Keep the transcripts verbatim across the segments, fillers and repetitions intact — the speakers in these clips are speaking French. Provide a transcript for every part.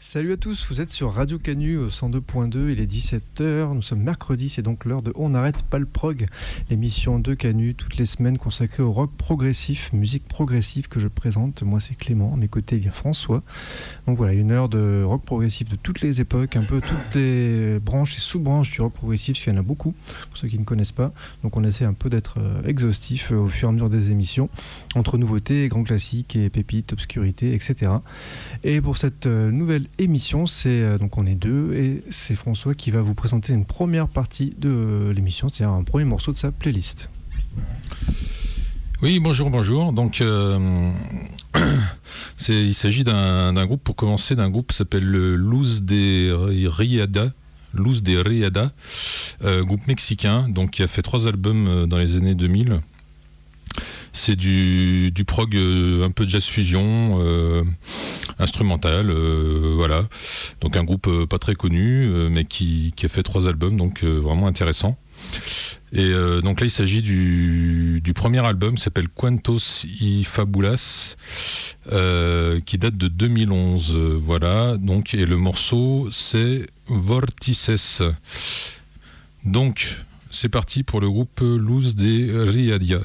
Salut à tous, vous êtes sur Radio Canu au cent deux point deux, il est dix-sept heures, nous sommes mercredi, c'est donc l'heure de On n'arrête pas le prog, l'émission de Canu toutes les semaines consacrée au rock progressif, musique progressive que je présente. Moi c'est Clément, à mes côtés il y a François. Donc voilà, une heure de rock progressif de toutes les époques, un peu toutes les branches et sous-branches du rock progressif, parce qu'il y en a beaucoup, pour ceux qui ne connaissent pas. Donc on essaie un peu d'être exhaustif au fur et à mesure des émissions, entre nouveautés, grands classiques et pépites, obscurités, et cetera. Et pour cette nouvelle émission, c'est donc on est deux et c'est François qui va vous présenter une première partie de l'émission, c'est-à-dire un premier morceau de sa playlist. Oui, bonjour, bonjour. Donc, euh, c'est, il s'agit d'un, d'un groupe, pour commencer, d'un groupe qui s'appelle le Luz de Riada. Luz de Riada, euh, groupe mexicain, donc qui a fait trois albums dans les années deux mille. C'est du, du prog, euh, un peu de jazz fusion, euh, instrumental, euh, voilà. Donc un groupe euh, pas très connu, euh, mais qui, qui a fait trois albums, donc euh, vraiment intéressant. Et euh, donc là, il s'agit du, du premier album, qui s'appelle Cuentos y Fabulas, euh, qui date de deux mille onze, euh, voilà. Donc, et le morceau, c'est Vortices. Donc, c'est parti pour le groupe Luz de Riadia.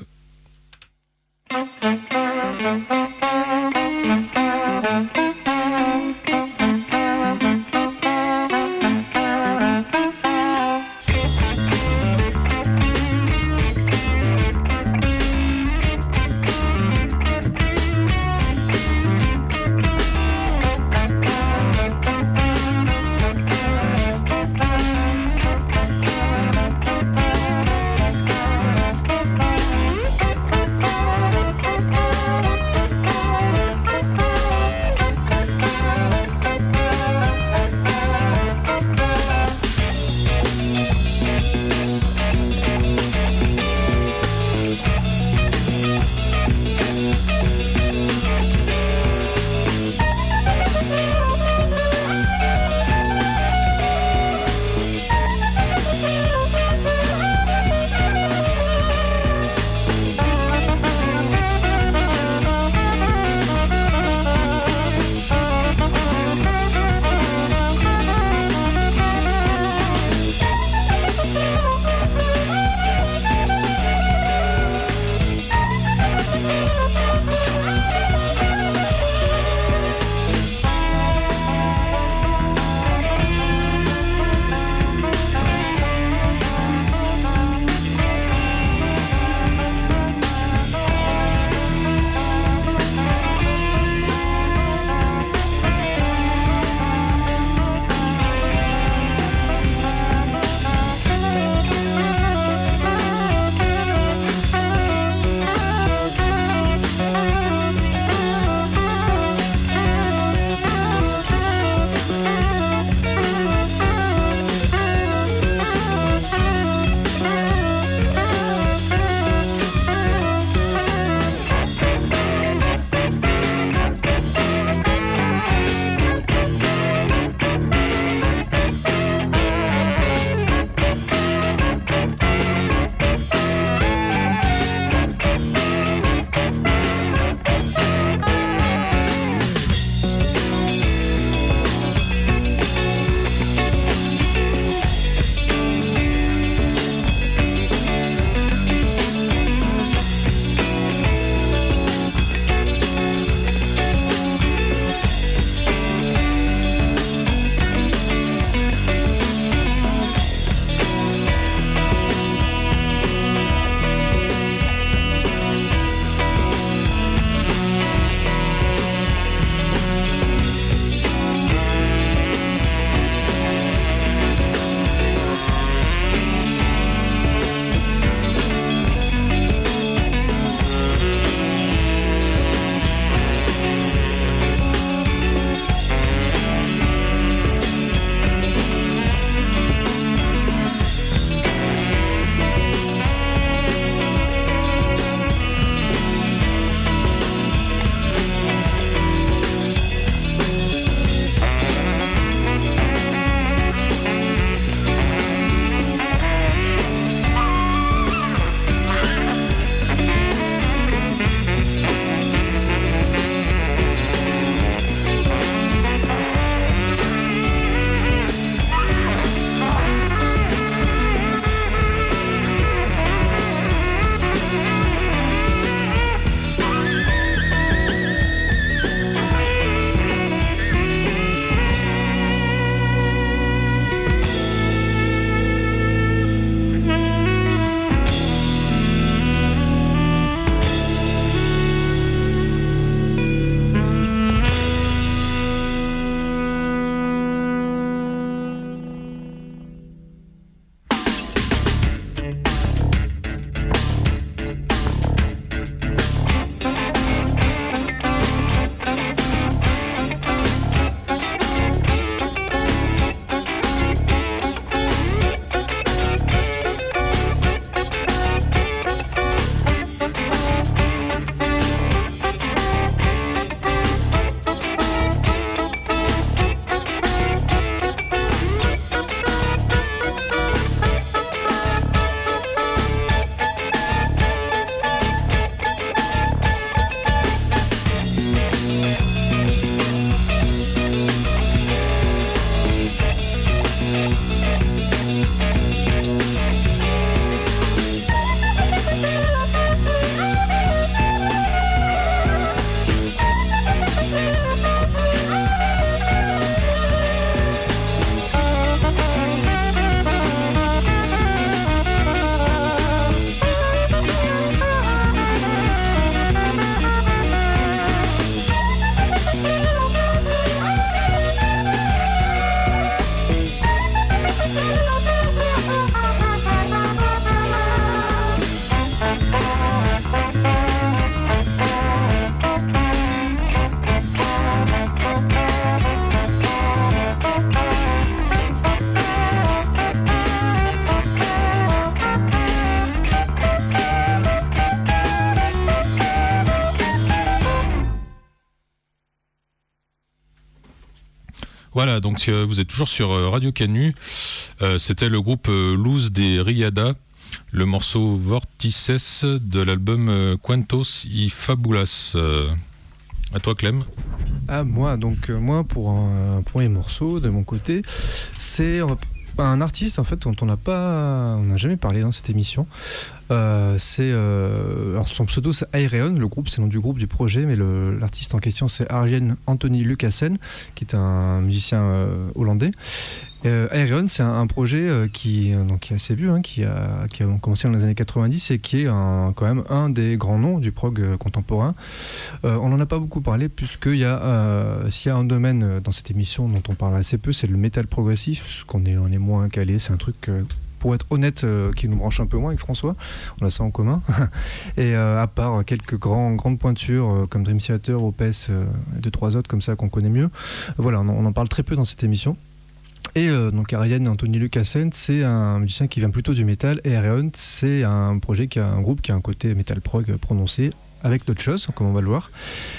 Voilà, donc euh, vous êtes toujours sur euh, Radio Canu. Euh, c'était le groupe euh, Luz de Riada, le morceau Vortices de l'album euh, Cuentos y Fabulas. Euh, à toi, Clem. Ah, moi, donc, euh, moi, pour un, un premier morceau de mon côté, c'est un artiste en fait dont on n'a pas, on n'a jamais parlé dans cette émission. Euh, c'est euh, alors son pseudo c'est Ayreon, le groupe c'est le nom du groupe du projet, mais le, l'artiste en question c'est Arjen Anthony Lucassen, qui est un musicien euh, hollandais. Euh, Ayreon, c'est un, un projet euh, qui, euh, donc, qui est assez vieux, hein, qui, a, qui a commencé dans les années quatre-vingt-dix et qui est un, quand même un des grands noms du prog euh, contemporain. Euh, on n'en a pas beaucoup parlé, puisqu'il y a, euh, s'il y a un domaine euh, dans cette émission dont on parle assez peu, c'est le métal progressif, puisqu'on est, on est moins calé, c'est un truc... Euh, pour être honnête, euh, qui nous branche un peu moins avec François, on a ça en commun. Et euh, à part quelques grands, grandes pointures euh, comme Dream Theater, Opeth euh, et deux trois autres comme ça qu'on connaît mieux, voilà, on en, on en parle très peu dans cette émission. Et euh, donc Arjen Anthony Lucassen, c'est un musicien qui vient plutôt du métal, et Ayreon, c'est un projet qui a un groupe qui a un côté métal prog prononcé avec d'autres choses, comme on va le voir.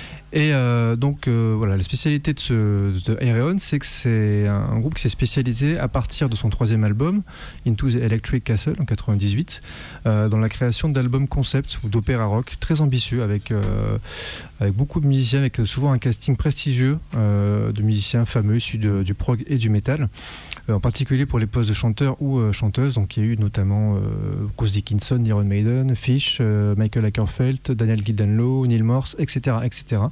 Et euh, donc euh, voilà, la spécialité de, ce, de Ayreon, c'est que c'est un groupe qui s'est spécialisé à partir de son troisième album, Into the Electric Castle en quatre-vingt-dix-huit, euh, dans la création d'albums concept ou d'opéra rock très ambitieux, avec, euh, avec beaucoup de musiciens, avec souvent un casting prestigieux euh, de musiciens fameux issus de, du prog et du métal, euh, en particulier pour les postes de chanteurs ou euh, chanteuses. Donc il y a eu notamment euh, Bruce Dickinson, Iron Maiden, Fish, euh, Michael Ackerfeld, Daniel Gildenlow, Neil Morse, et cetera, et cetera.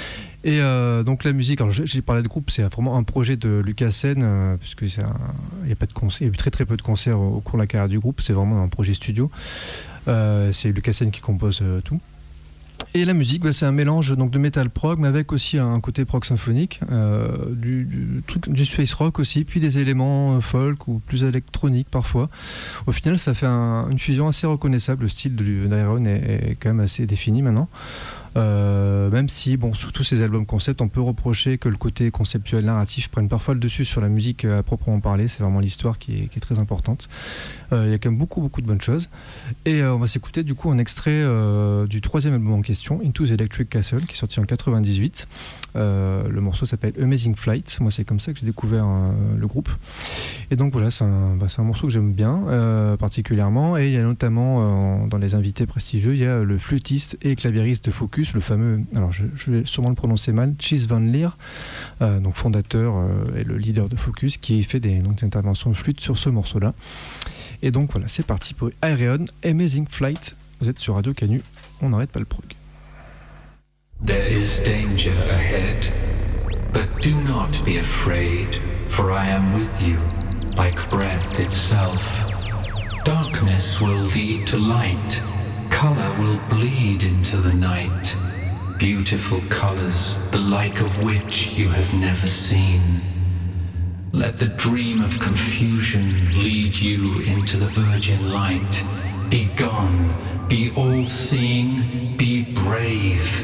Et euh, donc la musique, alors j'ai parlé de groupe, c'est vraiment un projet de Lucassen, euh, puisque il y a pas de concert, il y a eu très très peu de concerts au, au cours de la carrière du groupe. C'est vraiment un projet studio. Euh, c'est Lucassen qui compose euh, tout. Et la musique, bah, c'est un mélange donc, de metal prog, mais avec aussi un côté prog symphonique, euh, du, du, truc, du space rock aussi, puis des éléments folk ou plus électroniques parfois. Au final, ça fait un, une fusion assez reconnaissable. Le style d'Ayreon est, est quand même assez défini maintenant. Euh, même si, bon, sur tous ces albums concept, on peut reprocher que le côté conceptuel narratif prenne parfois le dessus sur la musique à proprement parler. C'est vraiment l'histoire qui est, qui est très importante. Euh, il y a quand même beaucoup, beaucoup de bonnes choses. Et euh, on va s'écouter du coup un extrait euh, du troisième album en question, Into the Electric Castle, qui est sorti en quatre-vingt-dix-huit. Euh, le morceau s'appelle Amazing Flight. Moi, c'est comme ça que j'ai découvert euh, le groupe. Et donc voilà, c'est un, bah, c'est un morceau que j'aime bien euh, particulièrement. Et il y a notamment euh, dans les invités prestigieux, il y a le flûtiste et claviériste de Focus, le fameux, alors je, je vais sûrement le prononcer mal, Chis Van Leer, euh, donc fondateur euh, et le leader de Focus, qui fait des, donc, des interventions de flûte sur ce morceau-là. Et donc voilà, c'est parti pour Ayreon, Amazing Flight. Vous êtes sur Radio Canu, on n'arrête pas le prog. There is danger ahead, but do not be afraid, for I am with you, like breath itself. Darkness will lead to light, color will bleed into the night. Beautiful colors, the like of which you have never seen. Let the dream of confusion lead you into the virgin light. Be gone, be all-seeing, be brave.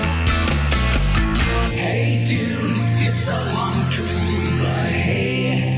It's a long trip, but hey.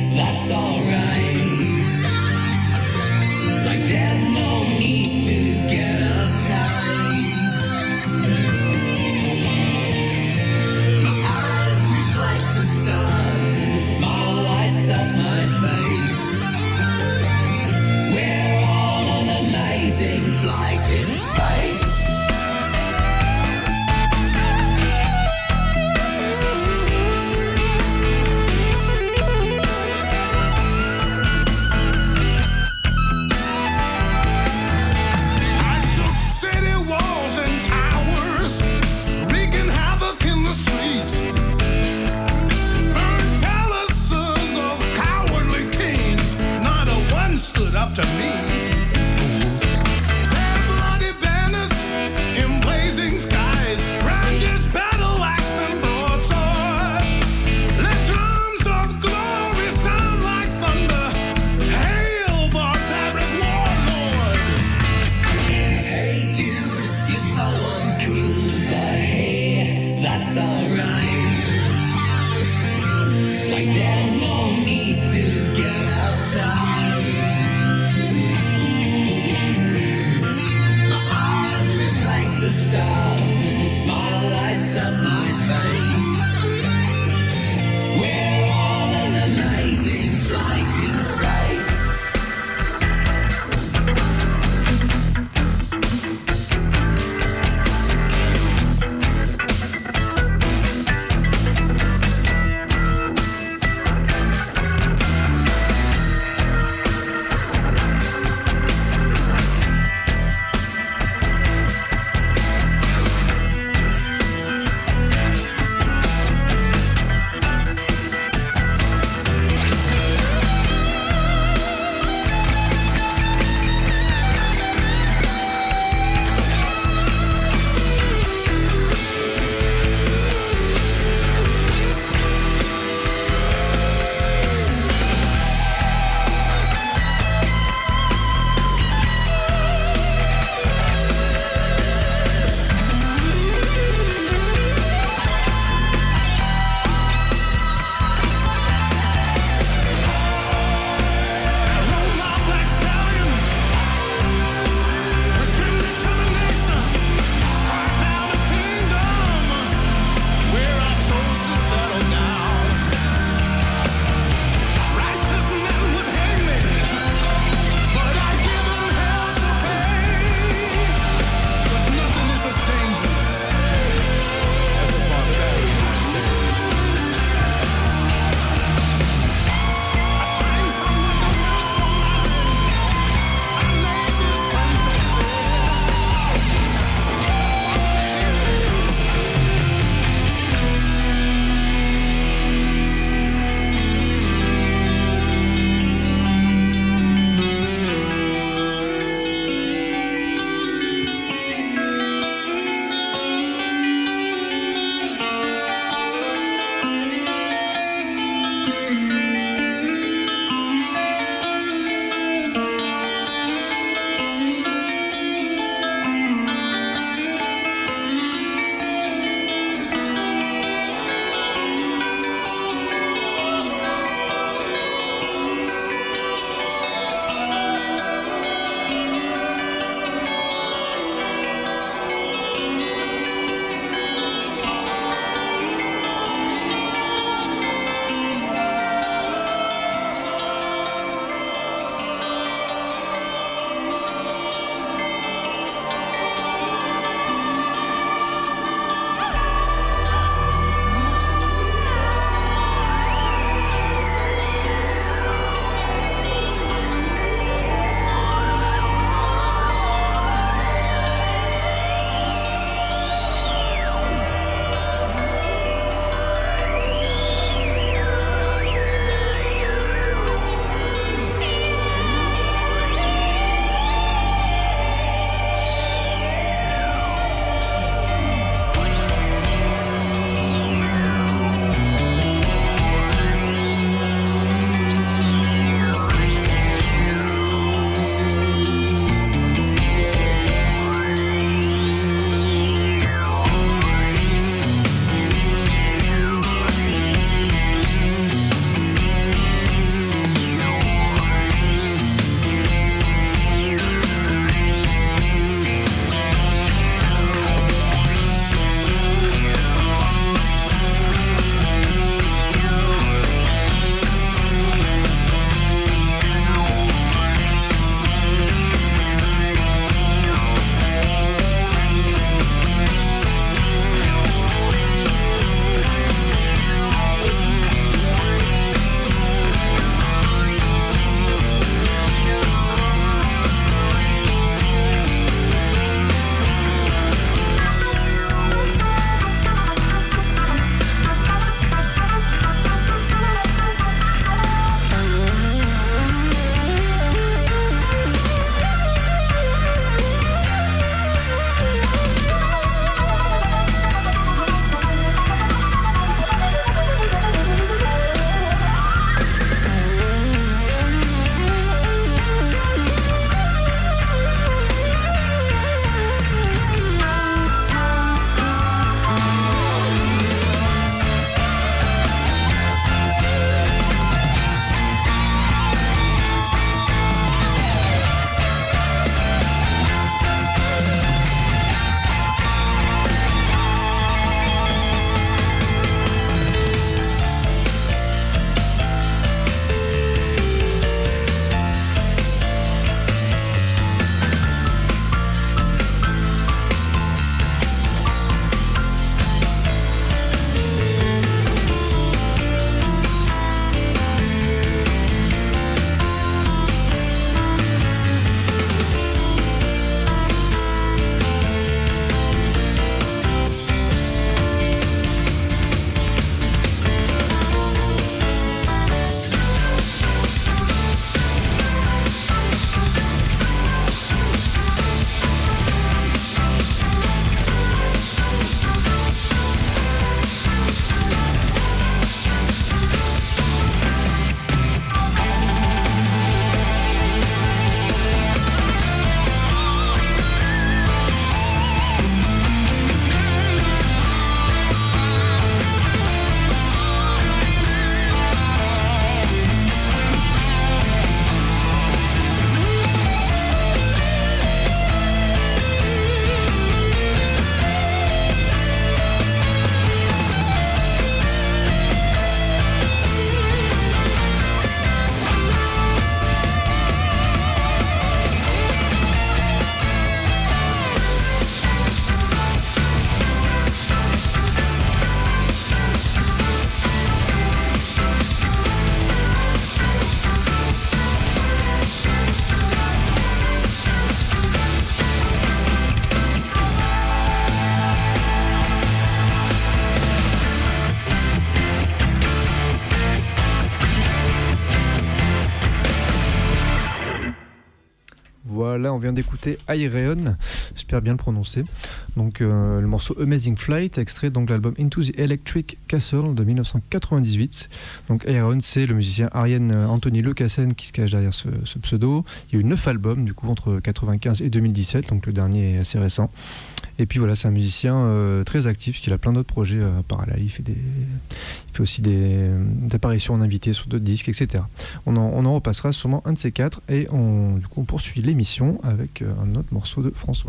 là on vient d'écouter Ayreon, j'espère bien le prononcer. Donc euh, le morceau Amazing Flight, extrait donc de l'album Into the Electric Castle de dix-neuf cent quatre-vingt-dix-huit. Donc Ayreon, c'est le musicien Ariane Anthony Lecassen qui se cache derrière ce, ce pseudo. Il y a eu neuf albums du coup entre quatre-vingt-quinze et deux mille dix-sept, donc le dernier est assez récent. Et puis voilà, c'est un musicien euh, très actif, parce qu'il a plein d'autres projets euh, parallèles. Il fait, des, il fait aussi des, des apparitions en invité sur d'autres disques, et cetera. On en, on en repassera sûrement un de ces quatre, et on, du coup on poursuit l'émission avec euh, un autre morceau de François.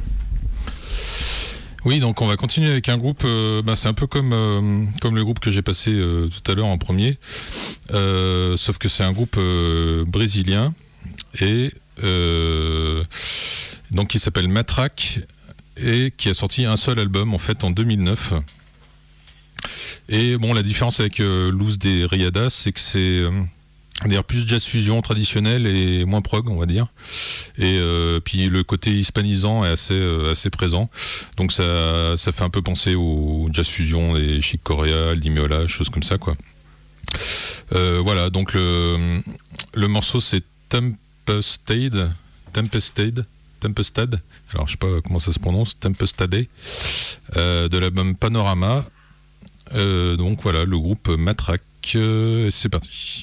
Oui, donc on va continuer avec un groupe, euh, bah, c'est un peu comme, euh, comme le groupe que j'ai passé euh, tout à l'heure en premier, euh, sauf que c'est un groupe euh, brésilien, et euh, donc qui s'appelle Matraque, et qui a sorti un seul album en fait en deux mille neuf. Et bon, la différence avec euh, Luz de Riadas, c'est que c'est euh, d'ailleurs plus jazz fusion traditionnel et moins prog, on va dire. Et euh, puis le côté hispanisant est assez euh, assez présent. Donc ça ça fait un peu penser au jazz fusion des Chick Corea, Dimiola, choses comme ça quoi. Euh, voilà, donc le le morceau c'est Tempestade, Tempestade. Tempestad, alors je sais pas comment ça se prononce, Tempestade, euh, de l'album Panorama. Euh, donc voilà, le groupe Matraque, euh, c'est parti.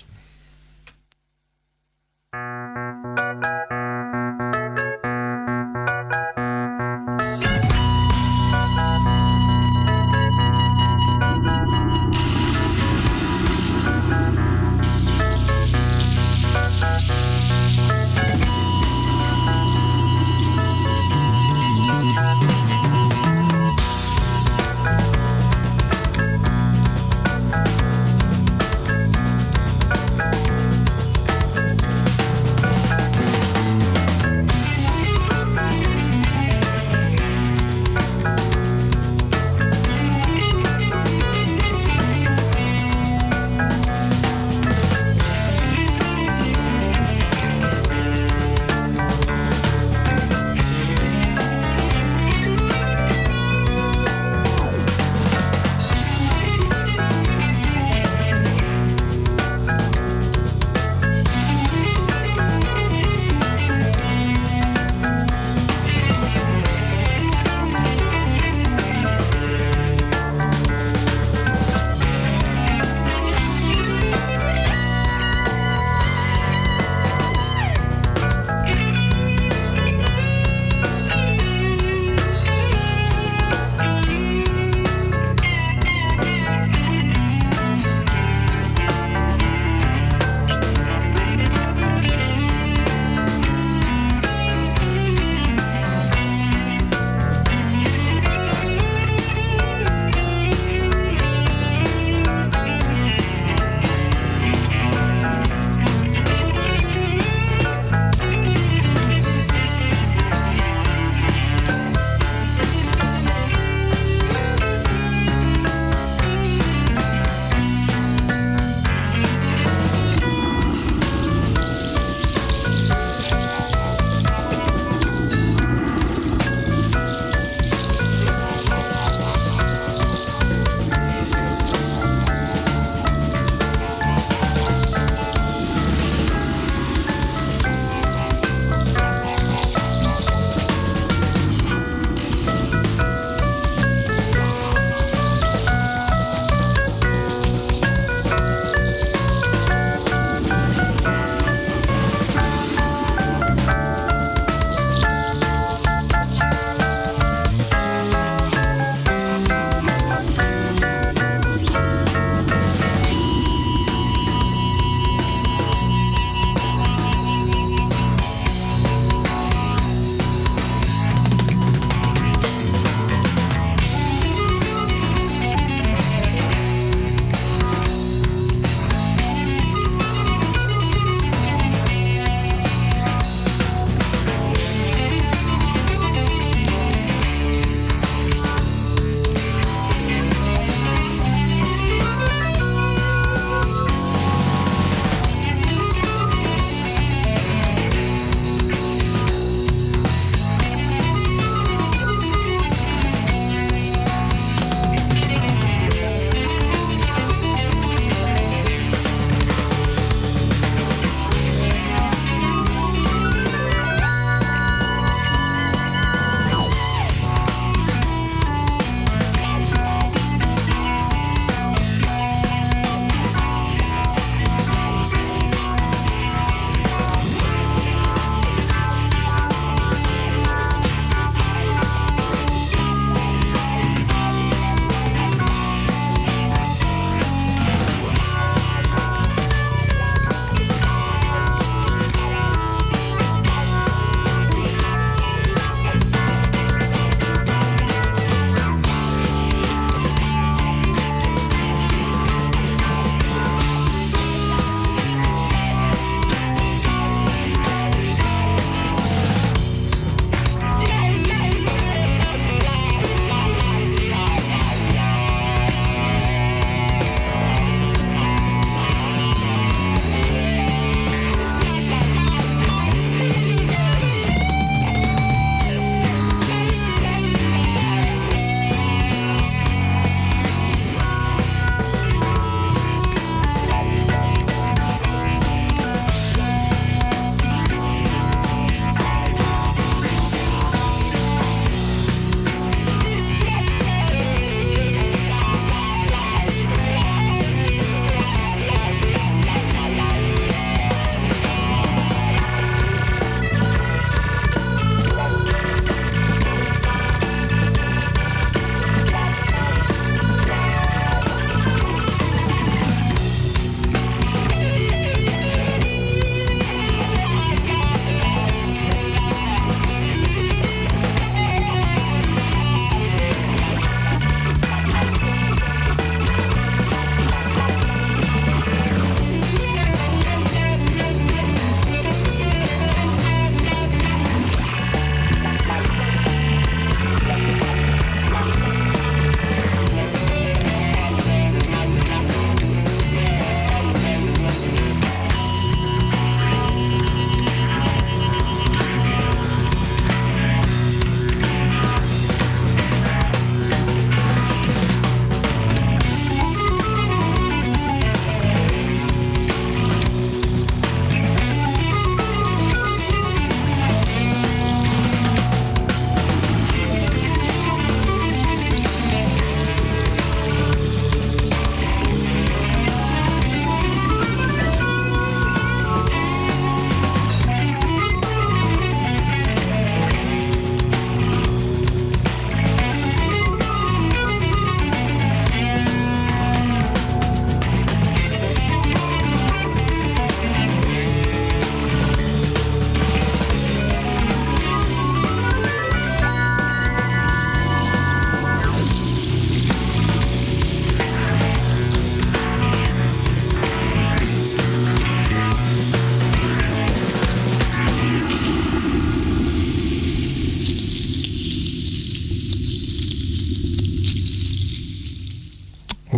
We'll be right back.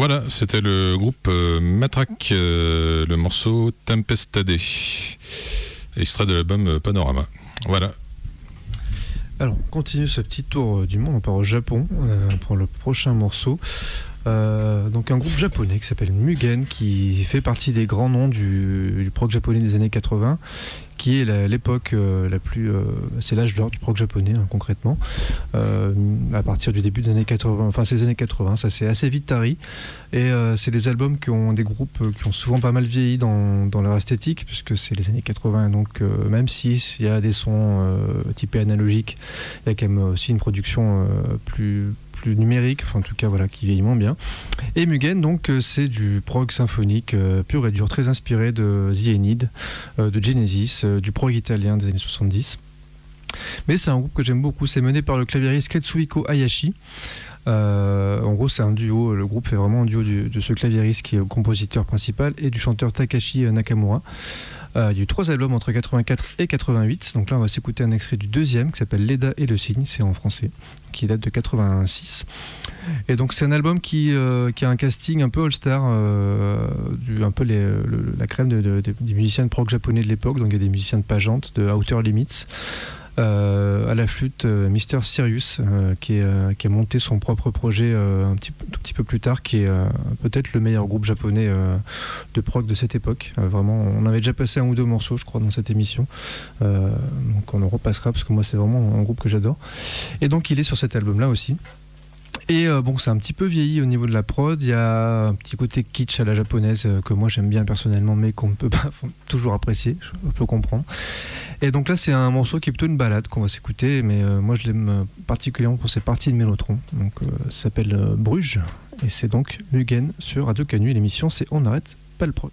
Voilà, c'était le groupe euh, Matraque, euh, le morceau Tempestade, extrait de l'album Panorama. Voilà. Alors, on continue ce petit tour du monde, on part au Japon euh, pour le prochain morceau. Euh, donc un groupe japonais qui s'appelle Mugen, qui fait partie des grands noms du, du prog japonais des années quatre-vingts, qui est la, l'époque euh, la plus... Euh, c'est l'âge d'or du prog japonais, hein, concrètement, euh, à partir du début des années quatre-vingts, enfin ces années quatre-vingts, ça s'est assez vite tari, et euh, c'est des albums qui ont des groupes qui ont souvent pas mal vieilli dans, dans leur esthétique, puisque c'est les années quatre-vingts, donc euh, même s'il y a des sons euh, typés analogiques, il y a quand même aussi une production euh, plus... plus numérique, enfin en tout cas voilà, qui vieillit moins bien. Et Mugen, donc euh, c'est du prog symphonique euh, pur et dur, très inspiré de The Aeneid, euh, de Genesis, euh, du prog italien des années soixante-dix. Mais c'est un groupe que j'aime beaucoup, c'est mené par le claviériste Katsuhiko Hayashi. Euh, en gros, c'est un duo, le groupe fait vraiment un duo du, de ce claviériste qui est le compositeur principal et du chanteur Takashi Nakamura. Euh, il y a eu trois albums entre quatre-vingt-quatre et quatre-vingt-huit, donc là on va s'écouter un extrait du deuxième qui s'appelle Leda et le cygne, c'est en français, qui date de quatre-vingt-six. Et donc c'est un album qui, euh, qui a un casting un peu all-star, euh, du, un peu les, le, la crème de, de, de, des musiciens de prog japonais de l'époque, donc il y a des musiciens de Pagente, de Outer Limits. Euh, à la flûte, euh, Mister Sirius, euh, qui, est, euh, qui a monté son propre projet euh, un petit, tout petit peu plus tard, qui est euh, peut-être le meilleur groupe japonais euh, de prog de cette époque. Euh, vraiment, on avait déjà passé un ou deux morceaux, je crois, dans cette émission. Euh, donc on en repassera, parce que moi, c'est vraiment un groupe que j'adore. Et donc, il est sur cet album-là aussi. Et euh, bon, c'est un petit peu vieilli au niveau de la prod. Il y a un petit côté kitsch à la japonaise euh, que moi j'aime bien personnellement, mais qu'on ne peut pas toujours apprécier, je peux comprendre. Et donc là, c'est un morceau qui est plutôt une balade qu'on va s'écouter, mais euh, moi je l'aime particulièrement pour ses parties de mélotron. Donc euh, ça s'appelle euh, Bruges, et c'est donc Mugen sur Radio Canu. Et l'émission, c'est On n'arrête pas le prog.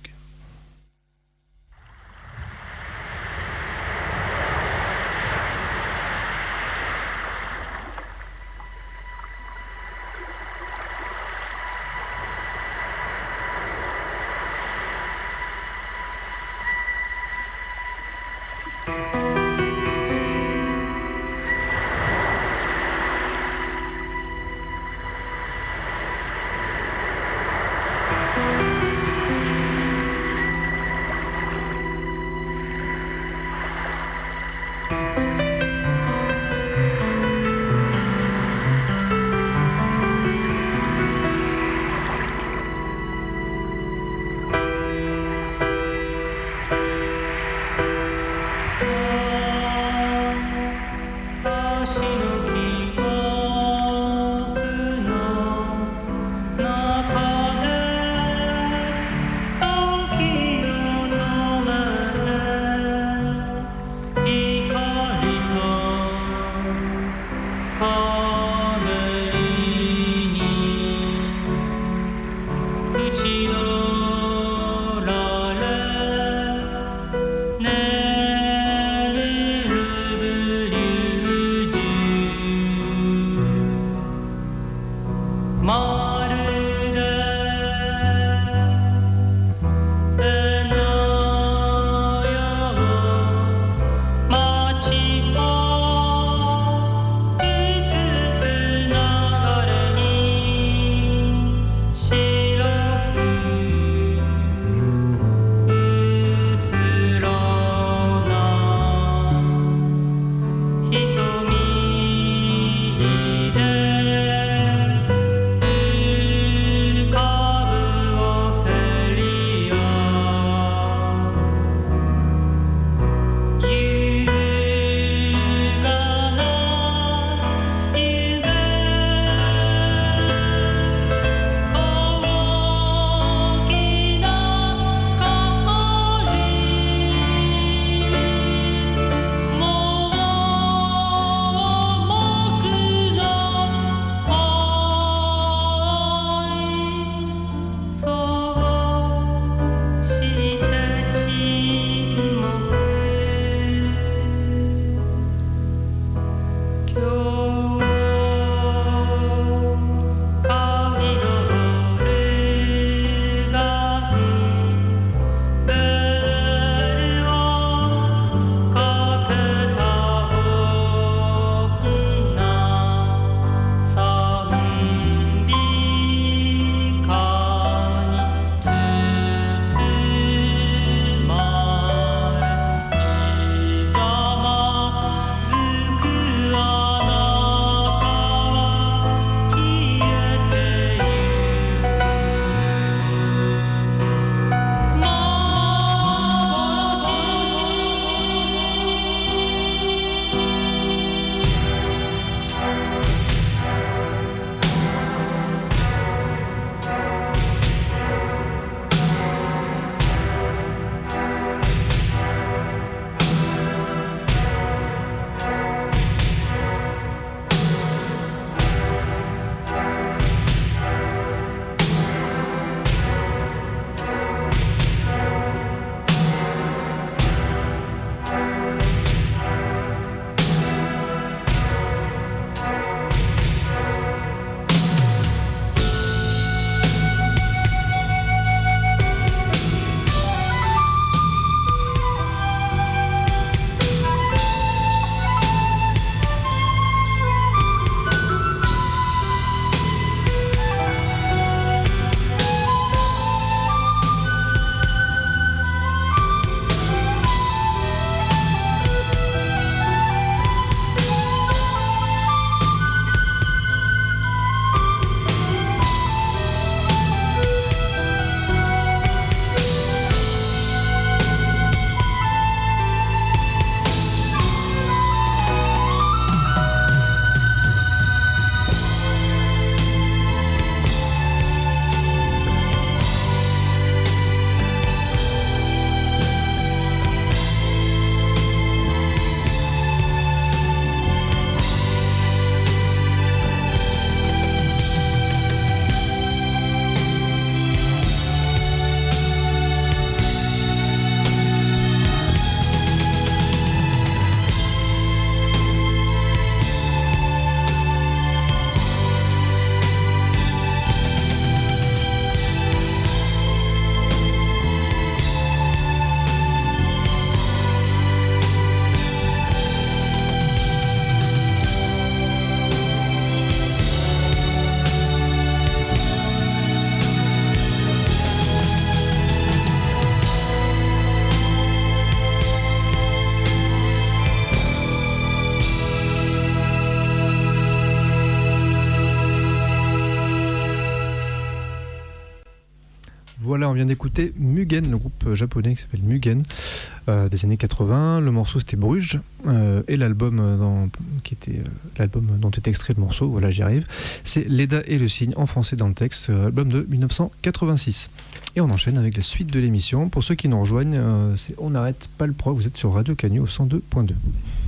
on vient d'écouter Mugen, le groupe japonais qui s'appelle Mugen, euh, des années quatre-vingts. Le morceau c'était Bruges, euh, et l'album, dans, qui était, euh, l'album dont est extrait le morceau, voilà j'y arrive, c'est Leda et le cygne en français dans le texte, euh, album de dix-neuf cent quatre-vingt-six. Et on enchaîne avec la suite de l'émission. Pour ceux qui nous rejoignent, euh, c'est On n'arrête pas le prog, vous êtes sur Radio Canu au cent deux point deux.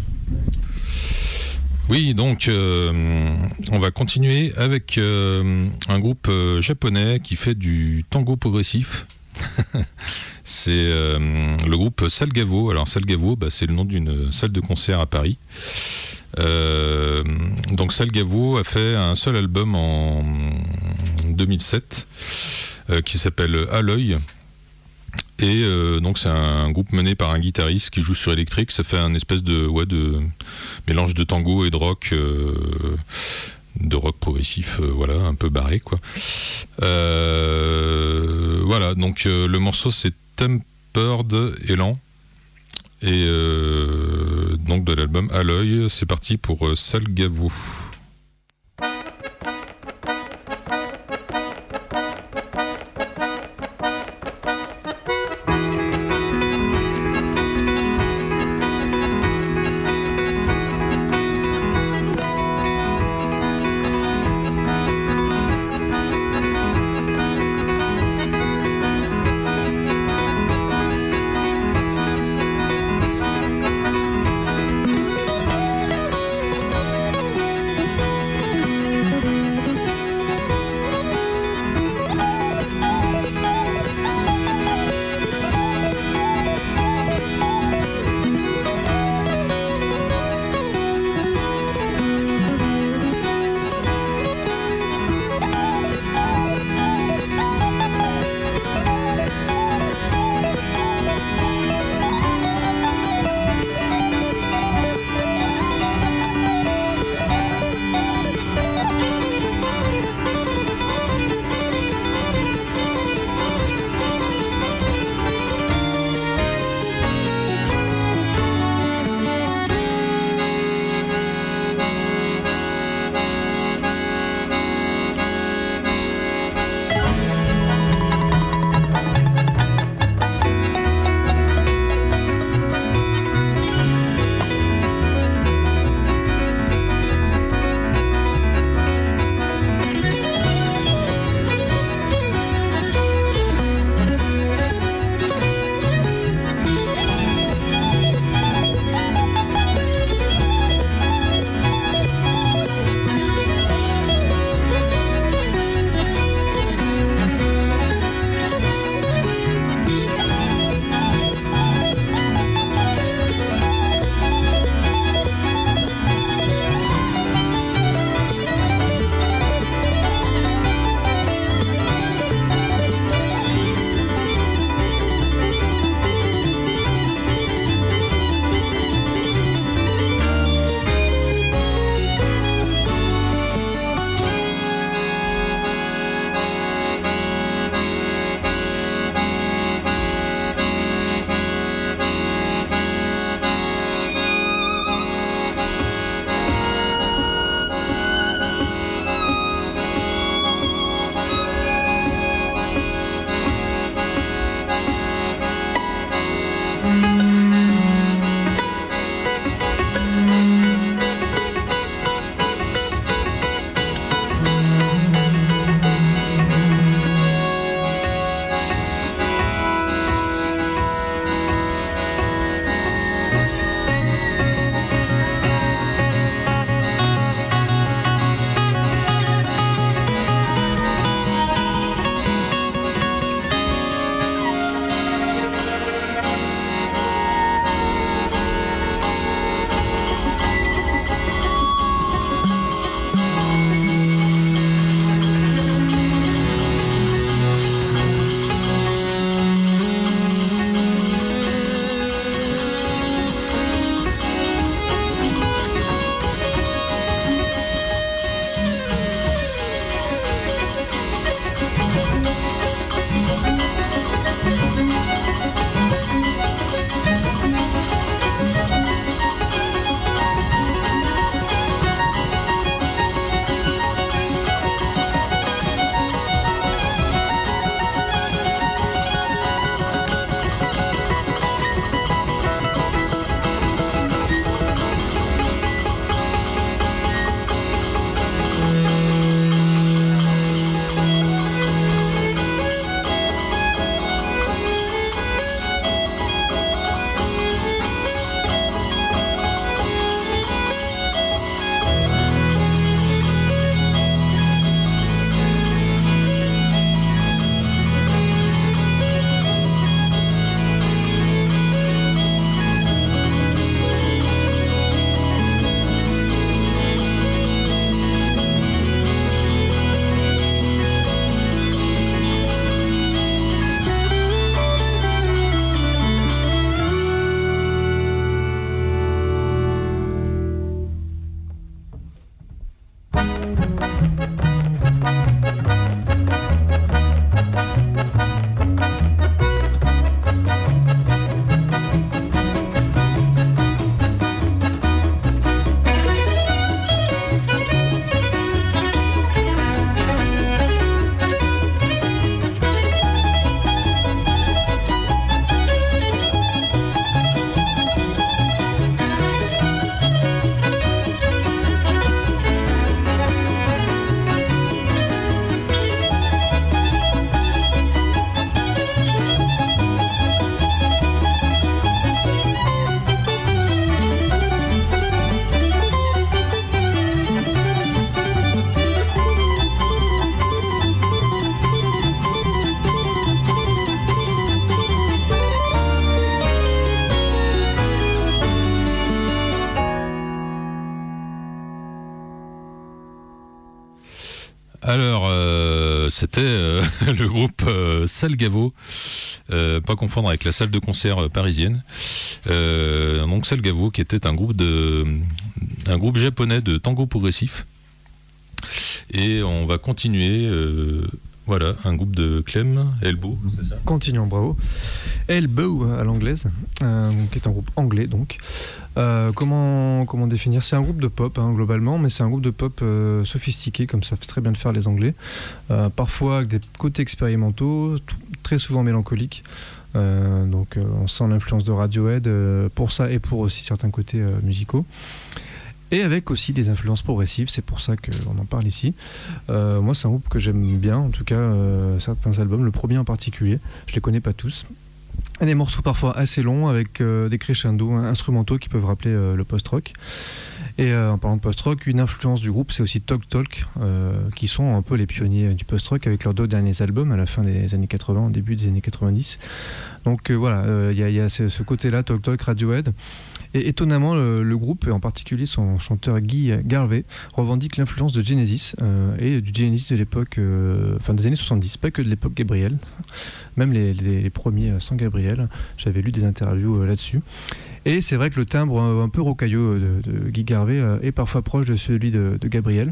Oui, donc euh, on va continuer avec euh, un groupe euh, japonais qui fait du tango progressif. C'est euh, le groupe Salgavo. Alors Salgavo, bah, c'est le nom d'une salle de concert à Paris. Euh, donc Salgavo a fait un seul album en deux mille sept euh, qui s'appelle À l'œil. Et euh, donc c'est un groupe mené par un guitariste qui joue sur électrique. Ça fait un espèce de, ouais, de mélange de tango et de rock, euh, de rock progressif, euh, voilà, un peu barré quoi. Euh, voilà, donc euh, le morceau c'est Tempered Élan. Et euh, donc de l'album À l'œil, c'est parti pour euh, Salgavo. Thank Alors, euh, c'était euh, le groupe euh, Salgavo, euh, pas confondre avec la salle de concert euh, parisienne. Euh, donc Salgavo, qui était un groupe de, un groupe japonais de tango progressif. Et on va continuer. Euh, Voilà, un groupe de Clem, Elbow, c'est ça ? Continuons, bravo. Elbow à l'anglaise, euh, qui est un groupe anglais donc. Euh, comment, comment définir ? C'est un groupe de pop hein, globalement, mais c'est un groupe de pop euh, sophistiqué, comme ça fait très bien de faire les Anglais. Euh, parfois avec des côtés expérimentaux, t- très souvent mélancoliques. Euh, donc euh, on sent l'influence de Radiohead euh, pour ça et pour aussi certains côtés euh, musicaux. Et avec aussi des influences progressives, c'est pour ça qu'on en parle ici. Euh, moi, c'est un groupe que j'aime bien, en tout cas euh, certains albums, le premier en particulier, je les connais pas tous. Et des morceaux parfois assez longs avec euh, des crescendos instrumentaux qui peuvent rappeler euh, le post-rock. Et euh, en parlant de post-rock, une influence du groupe, c'est aussi Talk Talk, euh, qui sont un peu les pionniers du post-rock avec leurs deux derniers albums à la fin des années quatre-vingts, au début des années quatre-vingt-dix. Donc euh, voilà, il euh, y, y a ce, ce côté-là, Talk Talk, Radiohead. Et étonnamment, le, le groupe, et en particulier son chanteur Guy Garvey, revendique l'influence de Genesis euh, et du Genesis de l'époque, euh, enfin des années soixante-dix, pas que de l'époque Gabriel, même les, les, les premiers sans Gabriel. J'avais lu des interviews euh, là-dessus. Et c'est vrai que le timbre un, un peu rocailleux de, de Guy Garvey euh, est parfois proche de celui de, de Gabriel.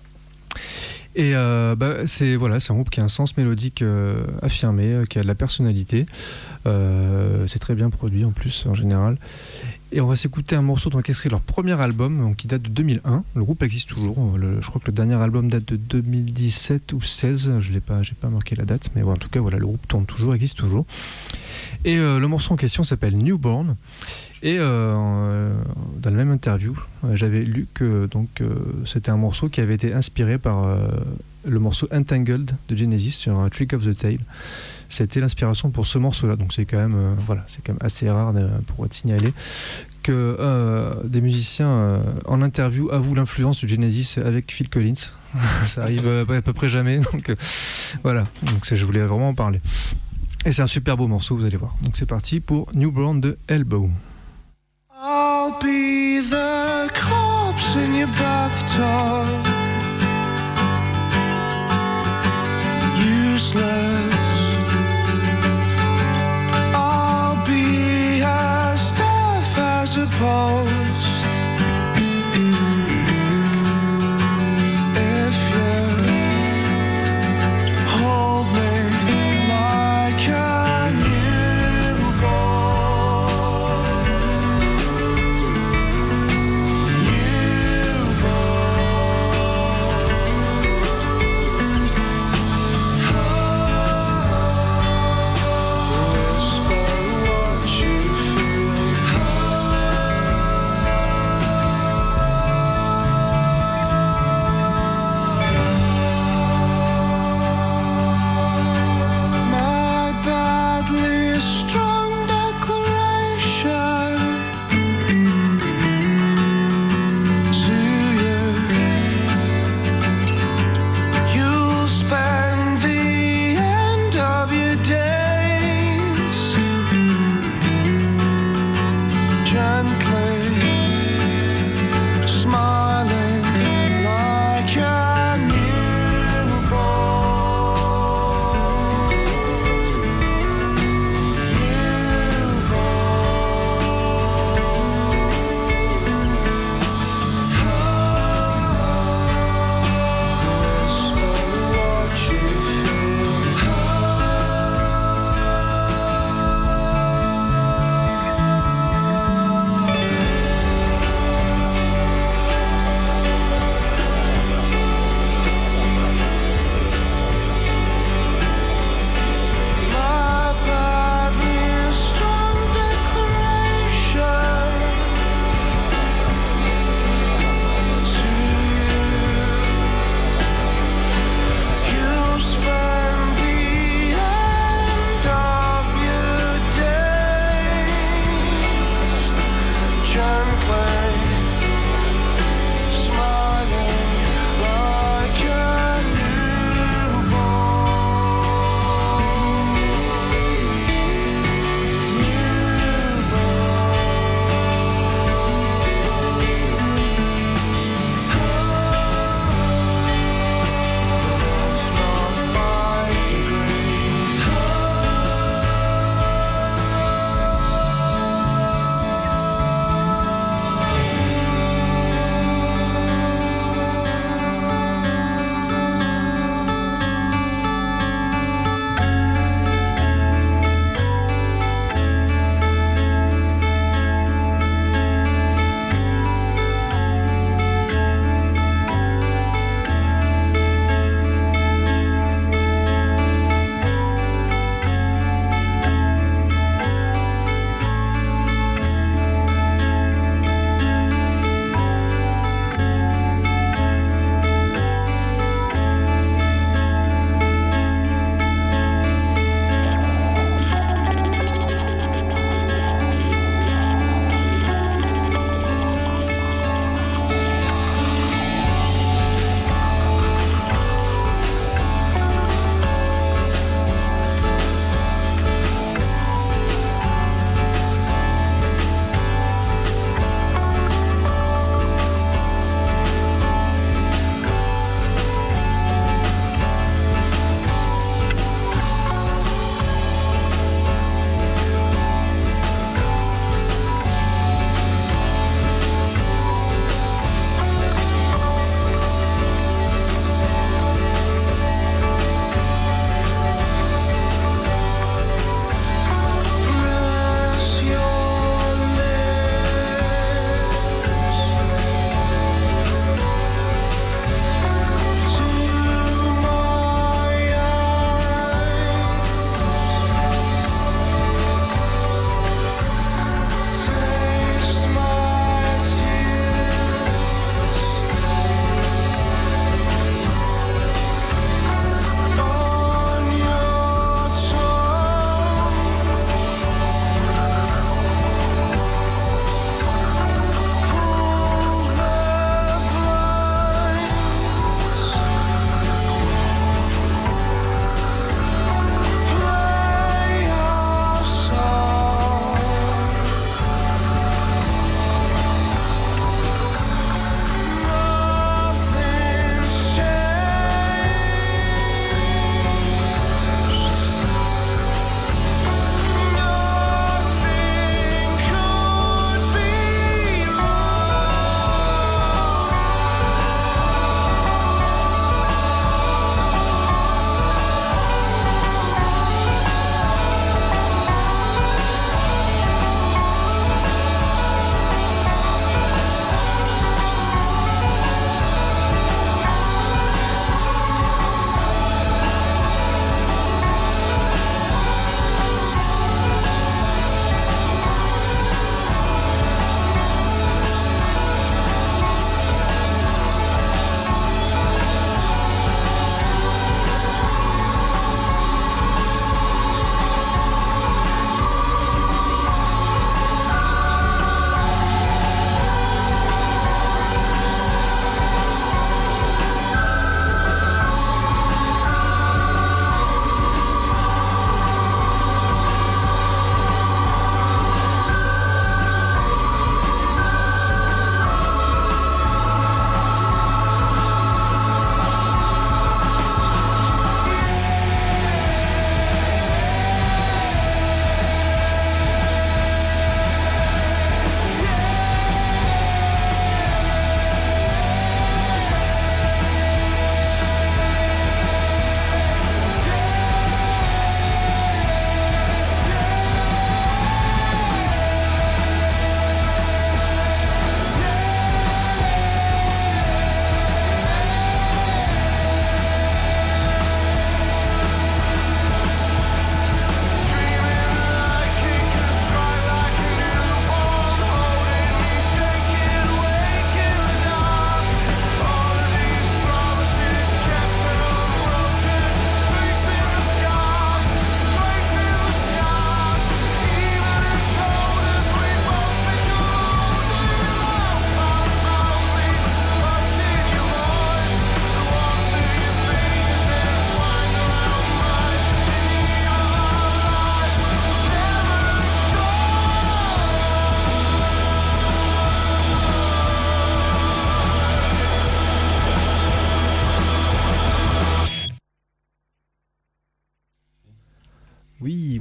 Et euh, bah, c'est, voilà, c'est un groupe qui a un sens mélodique euh, affirmé, euh, qui a de la personnalité. Euh, c'est très bien produit en plus, en général. Et on va s'écouter un morceau dont est leur premier album, donc, qui date de deux mille un. Le groupe existe toujours. Le, je crois que le dernier album date de deux mille dix-sept ou seize. Je n'ai pas, j'ai pas marqué la date, mais ouais, en tout cas, voilà, le groupe tourne toujours, existe toujours. Et euh, le morceau en question s'appelle Newborn. Et euh, dans la même interview, j'avais lu que donc, euh, c'était un morceau qui avait été inspiré par euh, le morceau Entangled de Genesis sur un Trick of the Tail. C'était l'inspiration pour ce morceau-là, donc c'est quand même, euh, voilà, c'est quand même assez rare de, pour être signalé que euh, des musiciens euh, en interview avouent l'influence du Genesis avec Phil Collins. Ça arrive euh, à peu près jamais, donc euh, voilà. Donc c'est, je voulais vraiment en parler. Et c'est un super beau morceau, vous allez voir. Donc c'est parti pour Newborn de Elbow. I'll be the corpse in your bathtub, useless. I'll be as deaf as a post. If you hold me like a newborn. Whisper what you feel.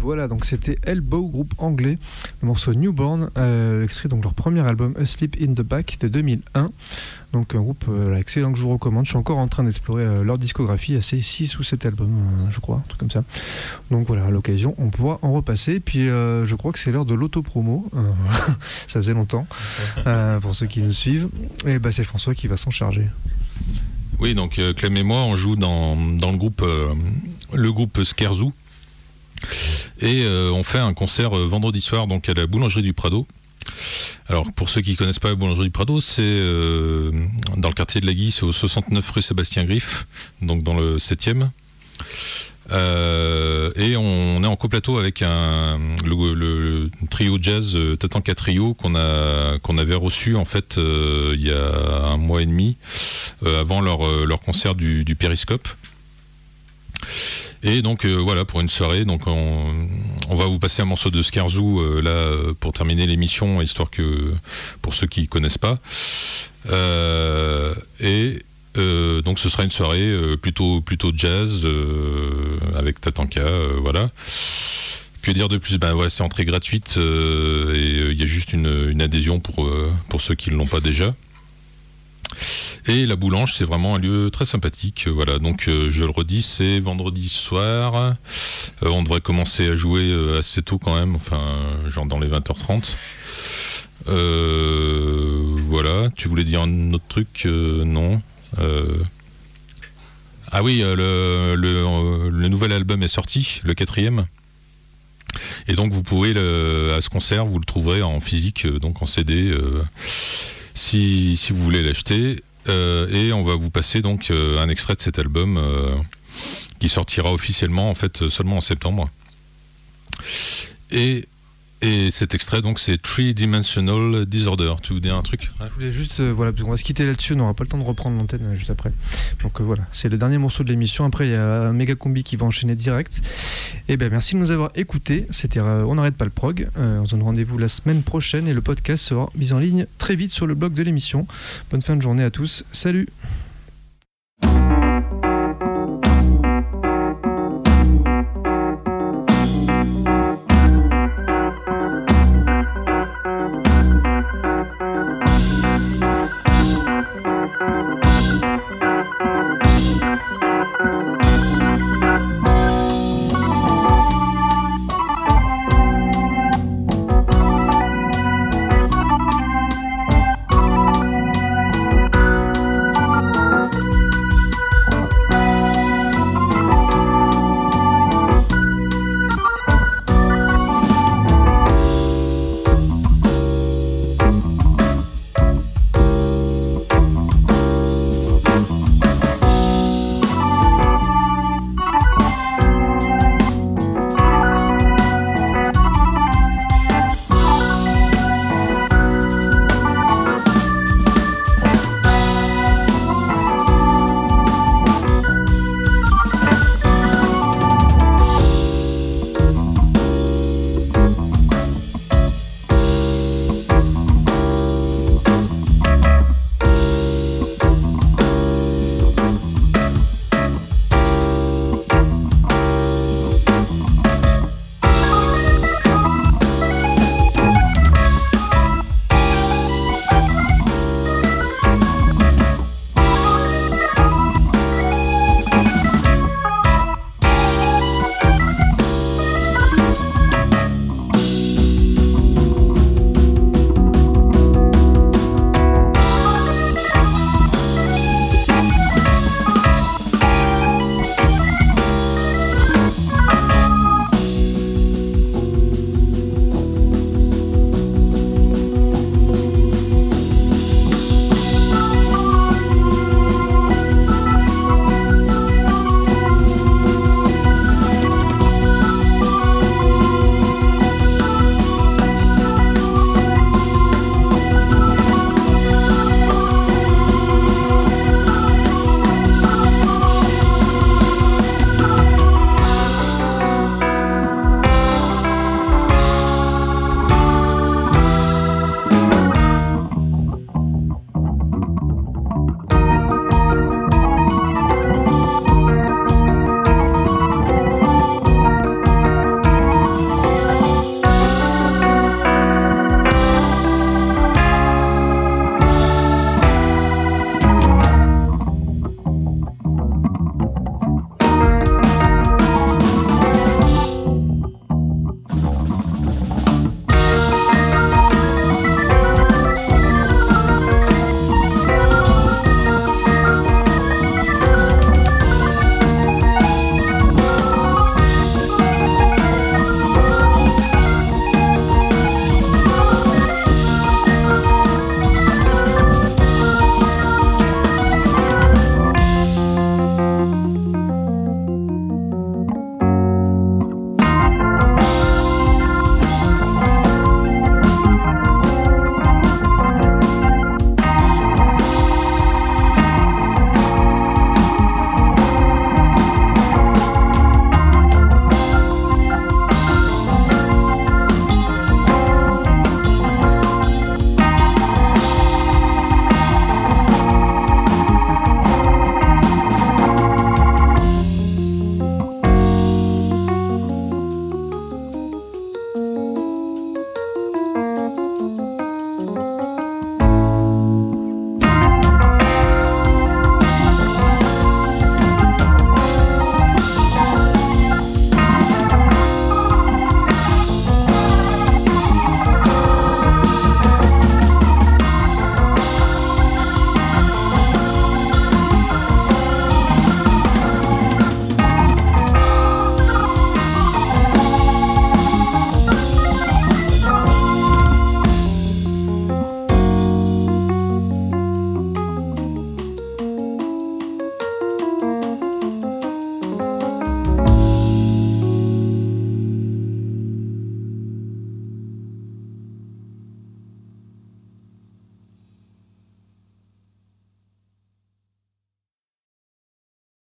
Voilà, donc c'était Elbow, groupe anglais, le morceau Newborn, euh, extrait donc leur premier album Asleep in the Back de deux mille un. Donc un groupe euh, excellent que je vous recommande. Je suis encore en train d'explorer euh, leur discographie, assez six ou sept albums, euh, je crois, un truc comme ça. Donc voilà, à l'occasion, on pourra en repasser. Puis euh, je crois que c'est l'heure de l'auto-promo. Euh, ça faisait longtemps, euh, pour ceux qui nous suivent. Et bah, c'est François qui va s'en charger. Oui, donc euh, Clem et moi, on joue dans, dans le groupe, euh, le groupe Skerzou. Et euh, on fait un concert euh, vendredi soir donc à la boulangerie du Prado. Alors pour ceux qui ne connaissent pas la boulangerie du Prado, c'est euh, dans le quartier de la Guy, c'est au soixante-neuf rue Sébastien Griff, donc dans le septième. Euh, et on est en coplateau avec un, le, le trio jazz euh, Tatanka Trio qu'on a qu'on avait reçu en fait euh, il y a un mois et demi euh, avant leur, euh, leur concert du, du Périscope. Et donc euh, voilà, pour une soirée, donc on, on va vous passer un morceau de Skerzou euh, là euh, pour terminer l'émission, histoire que pour ceux qui connaissent pas. Euh, et euh, donc ce sera une soirée euh, plutôt plutôt jazz euh, avec Tatanka, euh, voilà. Que dire de plus? Ben ouais, c'est entrée gratuite euh, et il euh, y a juste une, une adhésion pour euh, pour ceux qui ne l'ont pas déjà. Et la Boulange, c'est vraiment un lieu très sympathique. Voilà, donc euh, je le redis, c'est vendredi soir. Euh, on devrait commencer à jouer euh, assez tôt quand même, enfin, genre dans les vingt heures trente. Euh, voilà, tu voulais dire un autre truc? euh, Non. Euh... Ah oui, euh, le, le, le nouvel album est sorti, le quatrième. Et donc vous pouvez, le, à ce concert, vous le trouverez en physique, donc en C D. Euh, Si, si vous voulez l'acheter, euh, et on va vous passer donc euh, un extrait de cet album euh, qui sortira officiellement en fait seulement en septembre. Et, et cet extrait donc c'est Three Dimensional Disorder. Tu veux dire un truc? Ouais. Je voulais juste, euh, voilà, on va se quitter là-dessus, on n'aura pas le temps de reprendre l'antenne euh, juste après. Donc euh, voilà, c'est le dernier morceau de l'émission. Après il y a un méga combi qui va enchaîner direct. Et bien merci de nous avoir écoutés. C'était euh, On n'arrête pas le prog. Euh, on se donne rendez-vous la semaine prochaine et le podcast sera mis en ligne très vite sur le blog de l'émission. Bonne fin de journée à tous. Salut.